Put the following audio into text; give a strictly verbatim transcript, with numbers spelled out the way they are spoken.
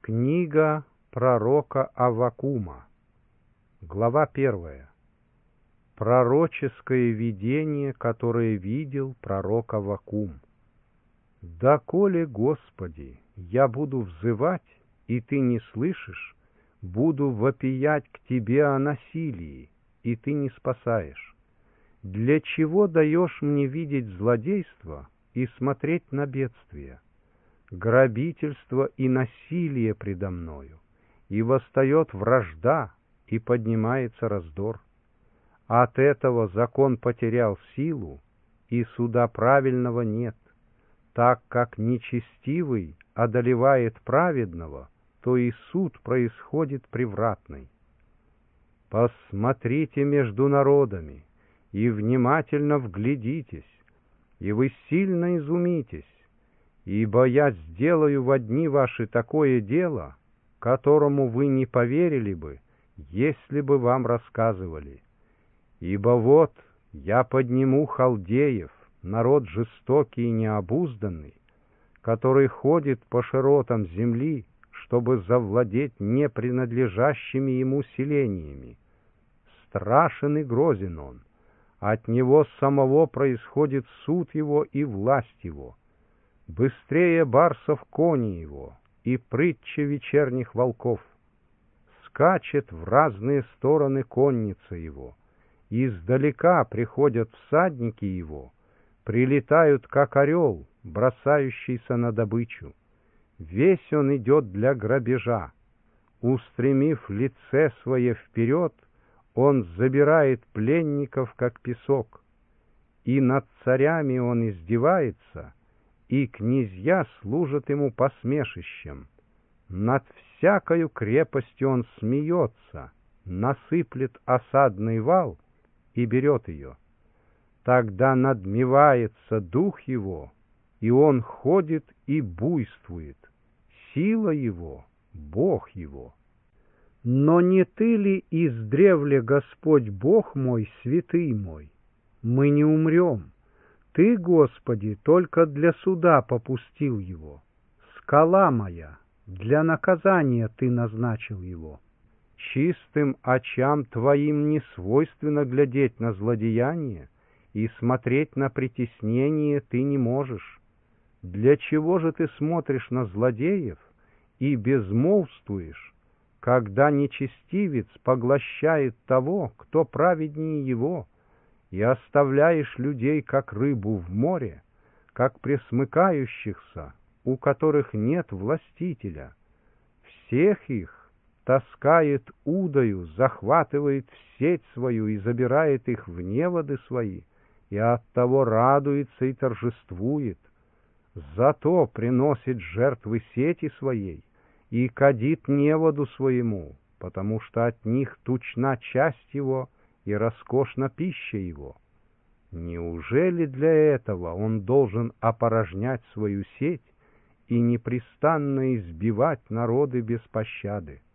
Книга пророка Аввакума, глава первая. Пророческое видение, которое видел пророк Аввакум. «Доколе, Господи, я буду взывать, и Ты не слышишь, буду вопиять к Тебе о насилии, и Ты не спасаешь? Для чего даешь мне видеть злодейство и смотреть на бедствие? Грабительство и насилие предо мною, и восстает вражда, и поднимается раздор. От этого закон потерял силу, и суда правильного нет. Так как нечестивый одолевает праведного, то и суд происходит превратный. Посмотрите между народами, и внимательно вглядитесь, и вы сильно изумитесь, ибо я сделаю во дни ваши такое дело, которому вы не поверили бы, если бы вам рассказывали. Ибо вот я подниму халдеев, народ жестокий и необузданный, который ходит по широтам земли, чтобы завладеть не принадлежащими ему селениями. Страшен и грозен он, от него самого происходит суд его и власть его. Быстрее барсов кони его, и прытче вечерних волков. Скачет в разные стороны конница его, издалека приходят всадники его, прилетают, как орел, бросающийся на добычу. Весь он идет для грабежа, устремив лице свое вперед, он забирает пленников, как песок. И над царями он издевается, и князья служат ему посмешищем. Над всякою крепостью он смеется, насыплет осадный вал и берет ее. Тогда надмевается дух его, и он ходит и буйствует. Сила его — Бог его. Но не ты ли издревле, Господь Бог мой, святый мой? Мы не умрем. Ты, Господи, только для суда попустил его. Скала моя, для наказания Ты назначил его. Чистым очам Твоим не свойственно глядеть на злодеяние, и смотреть на притеснение Ты не можешь. Для чего же Ты смотришь на злодеев и безмолвствуешь, когда нечестивец поглощает того, кто праведнее его, и оставляешь людей, как рыбу в море, как пресмыкающихся, у которых нет властителя? Всех их таскает удою, захватывает в сеть свою и забирает их в неводы свои, и оттого радуется и торжествует. Зато приносит жертвы сети своей и кадит неводу своему, потому что от них тучна часть его и роскошна пища его. Неужели для этого он должен опорожнять свою сеть и непрестанно избивать народы без пощады?